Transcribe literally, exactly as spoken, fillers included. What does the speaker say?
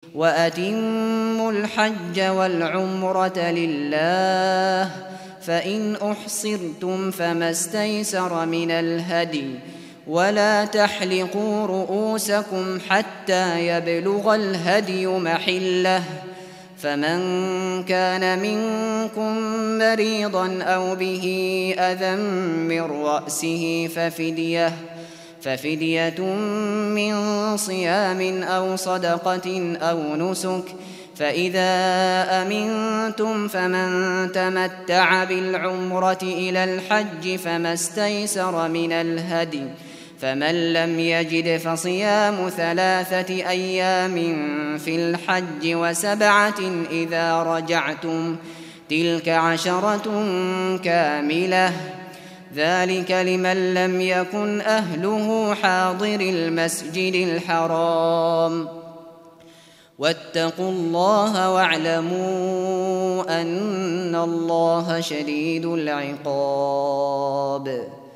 وأتموا الحج والعمرة لله، فإن أحصرتم فما استيسر من الهدي، ولا تحلقوا رؤوسكم حتى يبلغ الهدي محله، فمن كان منكم مريضا أو به أذى من رأسه ففدية ففدية من صيام أو صدقة أو نسك، فإذا أمنتم فمن تمتع بالعمرة إلى الحج فما استيسر من الهدي، فمن لم يجد فصيام ثلاثة أيام في الحج وسبعة إذا رجعتم، تلك عشرة كاملة، ذلك لمن لم يكن أهله حاضر المسجد الحرام. واتقوا الله واعلموا أن الله شديد العقاب.